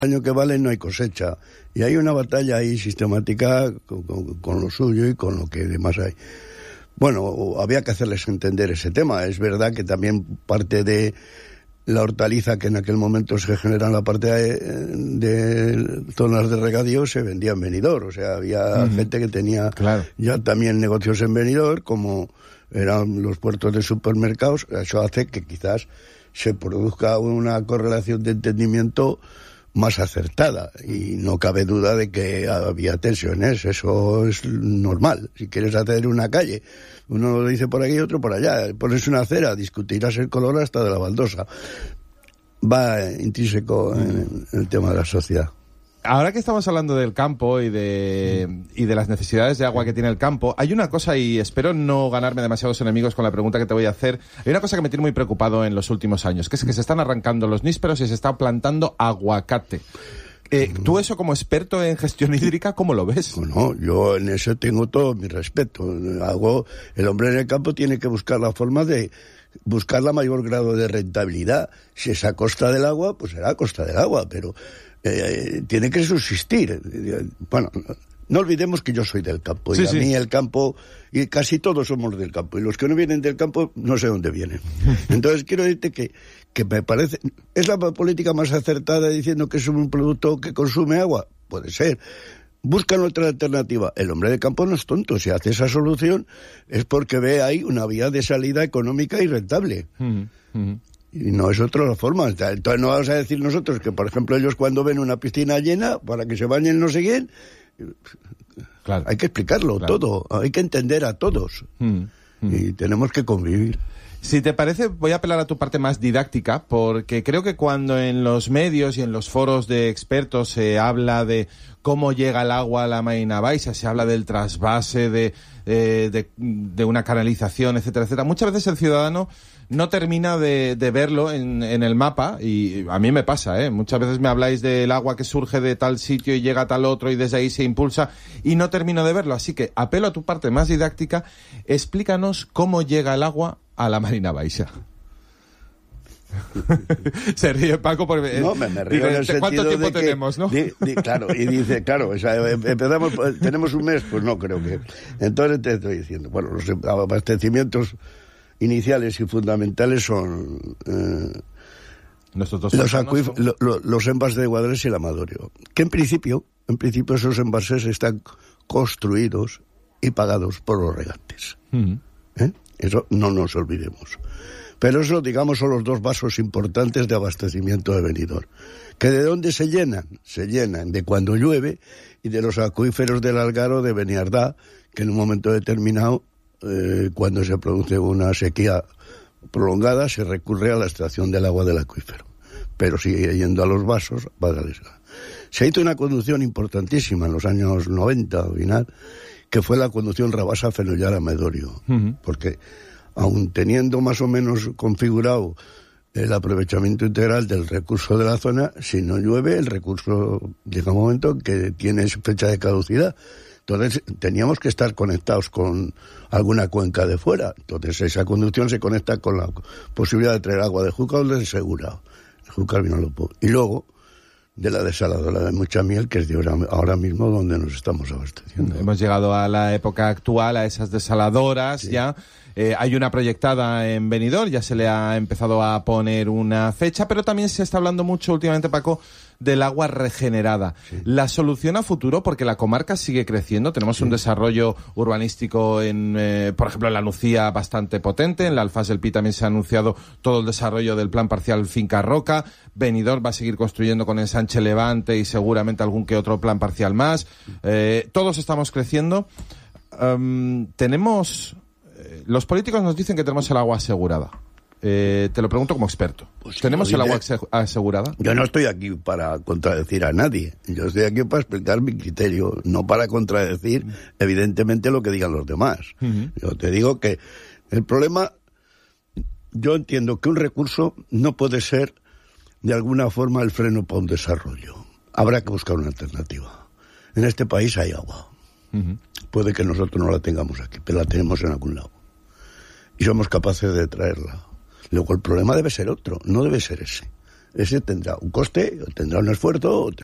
año que vale no hay cosecha. Y hay una batalla ahí sistemática con lo suyo y con lo que demás hay. Bueno, había que hacerles entender ese tema. Es verdad que también parte de la hortaliza que en aquel momento se genera en la parte de zonas de regadío se vendía en Benidorm. O sea, había gente que tenía ya también negocios en Benidorm, como eran los puertos de supermercados. Eso hace que quizás se produzca una correlación de entendimiento más acertada, y no cabe duda de que había tensiones. Eso es normal. Si quieres hacer una calle, uno lo dice por aquí y otro por allá. Pones una acera, discutirás el color hasta de la baldosa. Va intrínseco en el tema de la sociedad. Ahora que estamos hablando del campo y de las necesidades de agua que tiene el campo, hay una cosa, y espero no ganarme demasiados enemigos con la pregunta que te voy a hacer, hay una cosa que me tiene muy preocupado en los últimos años, que es que se están arrancando los nísperos y se está plantando aguacate. Tú eso, como experto en gestión hídrica, ¿cómo lo ves? Bueno, yo en eso tengo todo mi respeto. El hombre en el campo tiene que buscar la forma de buscar la mayor grado de rentabilidad. Si es a costa del agua, pues será a costa del agua, pero tiene que subsistir. Bueno, no olvidemos que yo soy del campo, y a mí el campo, y casi todos somos del campo, y los que no vienen del campo no sé dónde vienen. Entonces quiero decirte que me parece, ¿es la política más acertada diciendo que es un producto que consume agua? Puede ser. Buscan otra alternativa. El hombre de campo no es tonto. Si hace esa solución es porque ve ahí una vía de salida económica y rentable. Y no es otra forma. Entonces no vamos a decir nosotros que, por ejemplo, ellos cuando ven una piscina llena, para que se bañen no sé quién, hay que explicarlo todo, hay que entender a todos. Y tenemos que convivir. Si te parece, voy a apelar a tu parte más didáctica, porque creo que cuando en los medios y en los foros de expertos se habla de cómo llega el agua a la Marina Baixa, se habla del trasvase, de una canalización, etcétera, etcétera, muchas veces el ciudadano no termina de verlo en el mapa, y a mí me pasa, muchas veces me habláis del agua que surge de tal sitio y llega a tal otro y desde ahí se impulsa, y no termino de verlo. Así que apelo a tu parte más didáctica, explícanos cómo llega el agua a la Marina Baixa. Se ríe Paco porque no, me río en el sentido ¿cuánto tiempo de que, tenemos, no? Claro, y dice, claro, o sea, empezamos, tenemos un mes, pues no creo que. Entonces te estoy diciendo, bueno, los abastecimientos iniciales y fundamentales son los embalses de Guadalest y el Amadoreo, que en principio esos embalses están construidos y pagados por los regantes. Eso no nos olvidemos. Pero eso, digamos, son los dos vasos importantes de abastecimiento de Benidorm. ¿Que de dónde se llenan? Se llenan de cuando llueve y de los acuíferos del Algaro de Beniardá, que en un momento determinado, cuando se produce una sequía prolongada, se recurre a la extracción del agua del acuífero. Pero sigue yendo a los vasos. Se hizo una conducción importantísima en los años 90, al final, que fue la conducción Rabasa-Fenollar-Amadoreo. Porque aun teniendo más o menos configurado el aprovechamiento integral del recurso de la zona, si no llueve, el recurso llega un momento que tiene fecha de caducidad. Entonces teníamos que estar conectados con alguna cuenca de fuera. Entonces esa conducción se conecta con la posibilidad de traer agua de Júcar o de Segura. El Júcar vino Lopo. Y luego de la desaladora de Muchamiel, que es de ahora mismo donde nos estamos abasteciendo. Hemos llegado a la época actual, a esas desaladoras ya. Hay una proyectada en Benidorm, ya se le ha empezado a poner una fecha, pero también se está hablando mucho últimamente, Paco, del agua regenerada. La solución a futuro, porque la comarca sigue creciendo, tenemos un desarrollo urbanístico por ejemplo, en la Nucía bastante potente, en la Alfaz del Pi también se ha anunciado todo el desarrollo del plan parcial Finca Roca, Benidorm va a seguir construyendo con Ensanche Levante y seguramente algún que otro plan parcial más. Todos estamos creciendo. Los políticos nos dicen que tenemos el agua asegurada. Te lo pregunto como experto. Pues ¿tenemos el agua asegurada? Yo no estoy aquí para contradecir a nadie. Yo estoy aquí para explicar mi criterio, no para contradecir, evidentemente, lo que digan los demás. Yo te digo que el problema, yo entiendo que un recurso no puede ser, de alguna forma, el freno para un desarrollo. Habrá que buscar una alternativa. En este país hay agua. Puede que nosotros no la tengamos aquí, pero la tenemos en algún lado. Y somos capaces de traerla. Luego el problema debe ser otro, no debe ser ese. ese tendrá un coste, tendrá un esfuerzo,